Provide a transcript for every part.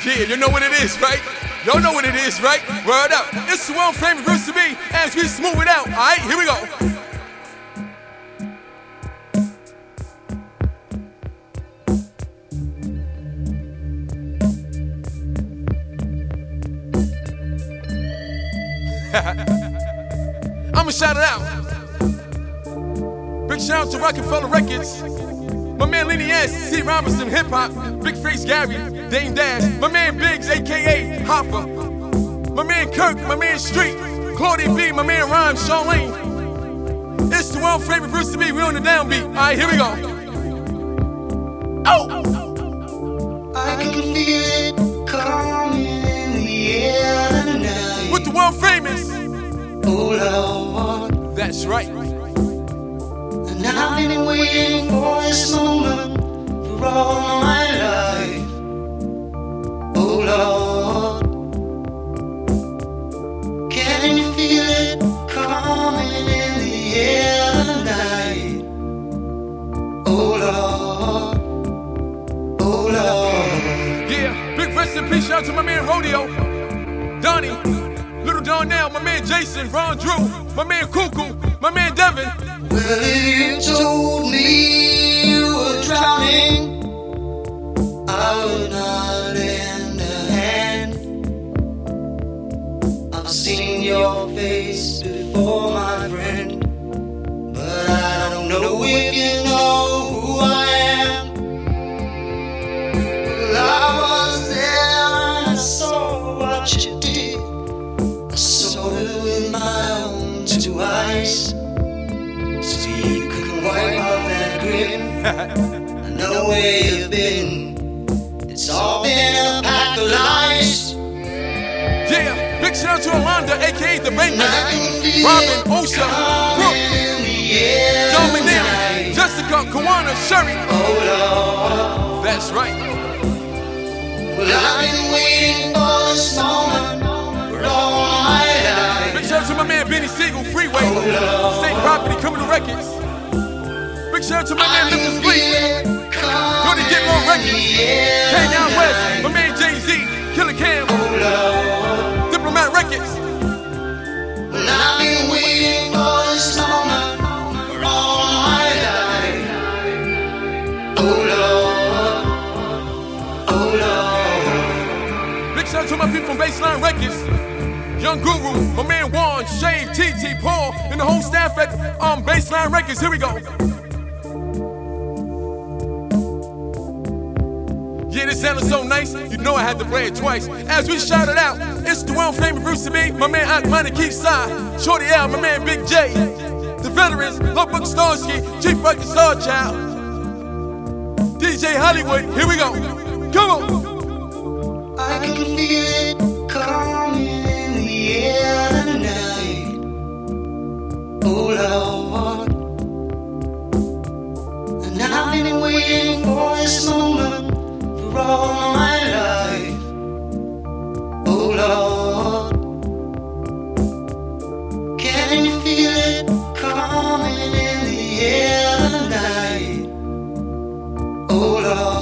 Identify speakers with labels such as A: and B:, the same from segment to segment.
A: Yeah, you know what it is, right? Y'all know what it is, right? Word up. It's the world famous Bruce to me as we smooth it out. Alright, here we go. I'ma shout it out. Big shout out to Rockefeller Records. My man Lenny S, C. Robinson, Hip Hop, Big Face Gary, Dame Dash, my man Biggs, aka Hopper, my man Kirk, my man Street, Claudia B, my man Rhyme, Charlene. It's the world favorite Bruce to me, we on the downbeat. Alright, here we go. Oh!
B: I can feel it coming in the air tonight.
A: With the world famous.
B: Oh Lord,
A: that's right.
B: and I've been waiting for this moment for all my life. Oh Lord, can you feel it coming in the air tonight? Oh Lord, oh Lord.
A: Yeah, big rest in peace, shout out to my man Rodeo, Donnie, Little Darnell, my man Jason, Ron Drew, my man Cuckoo, my man Devin.
B: Well, if you told me you were drowning, I would not lend a hand. I've seen your face before, my friend, but I don't know if you know who I am. Well, I was there and I saw what you did. I saw it with my own two eyes. So you couldn't wipe off that grin. I know where you've been. It's all been a pack of lies.
A: Yeah, big shout out to Alonda, aka The Bankers, Robin, Osha, Brooke, Dominic, Jessica, Kawana, Sherry.
B: Oh Lord,
A: that's right.
B: well, I've been waiting for this moment for all my life.
A: Big shout out to my man Benny Siegel, Freeway, State Property, Criminal Records. Big shout out to my man Memphis Fleet, Gonna Get More Records, K-Down West, my man Jay-Z, Killer Cam, Diplomat Records.
B: Well, I've been waiting for this moment for all my life. Oh Lord, oh Lord.
A: Big shout out to my people from Baseline Records, Young Guru, my man Juan, Shave, TT, Paul, and the whole staff at Baseline Records. Here we go. Yeah, this sounded so nice, you know I had to play it twice. As we shout it out, it's the world famous Bruce to me, my man Akmani Keithside, Shorty L, my man Big J, the veterans, Logbook Starsky, Chief Fucking Star Child, DJ Hollywood. Here we go. Come on.
B: I can feel it coming in the air tonight. Oh Lord, and I've been waiting for this moment for all my life. Oh Lord, can you feel it coming in the air tonight? Oh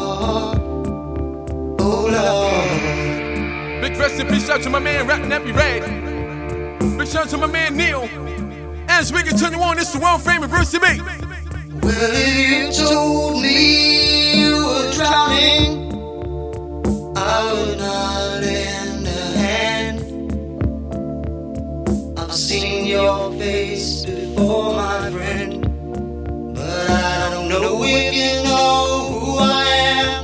B: Lord, oh Lord.
A: Big rest in peace, shout out to my man Rap Nappy Red. Big shout out to my man Neil. As we continue on, it's the world famous Bruce to me.
B: Well, if you told me you were drowning, I would not lend a hand. I've seen your face before, my friend, but I don't know if you know who I am.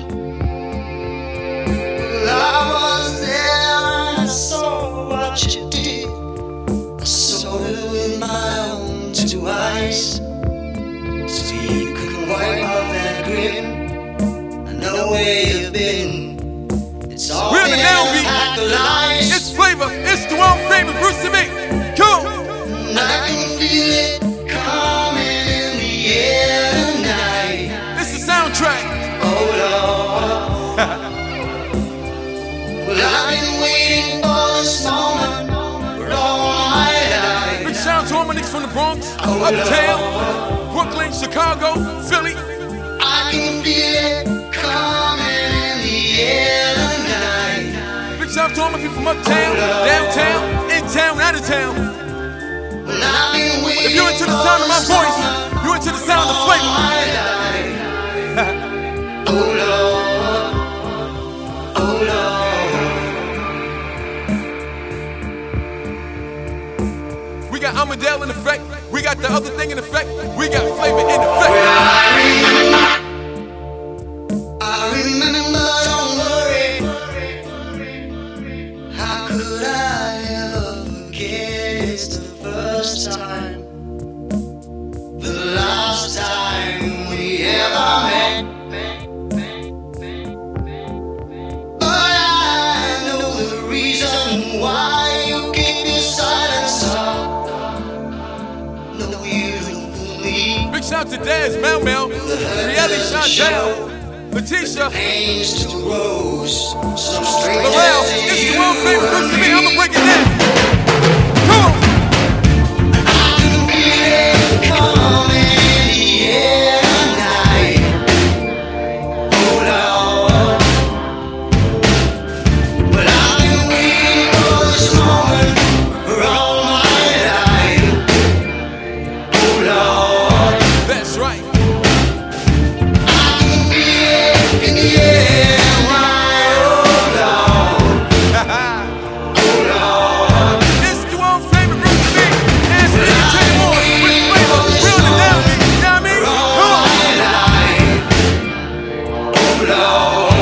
B: Well, I was there and I saw what you did. I saw it with my own two eyes. So you couldn't wipe off that grin. I know where you've been. It's all
A: We're
B: been
A: the
B: a
A: downbeat.
B: pack of lies.
A: It's flavor. It's the world famous Bruce to me. Come on.
B: And I can feel it coming in the air tonight.
A: It's the soundtrack.
B: Oh Lord. Well, I've been waiting for this moment for all my life.
A: Big shout out to all my niggas from the Bronx,
B: Oh,
A: Uptown,
B: Lord.
A: Brooklyn, Chicago, Philly.
B: I can feel it coming in the air tonight.
A: love to all my people from uptown, downtown, in town, out of town. If you're into the sound of my voice, you're into the sound of the flavor.
B: Oh Lord, oh Lord.
A: We got Amadale in effect. We got the other thing in effect. We got flavor in effect.
B: I remember, don't worry. How could I ever forget? It's the first time, the last time we ever met. But I know the reason why you keep your silence up. No, you don't fool me.
A: Big shout to Daz, Mel Mel, Rielly, Chantel, Letitia,
B: Pains to rose, some strange
A: Laurel. This is the world famous group to me. I'ma break it down. Come on.
B: I can feel it coming in the air tonight. Oh Lord, but I've been waiting for this moment for all my life. Oh Lord,
A: That's right.
B: I can feel it in the air. Why, oh Lord, oh Lord.
A: This is the world famous group to me. Ask me to tell you more. With flavor, real and down beat. You know what I mean? Come on.
B: Oh Lord.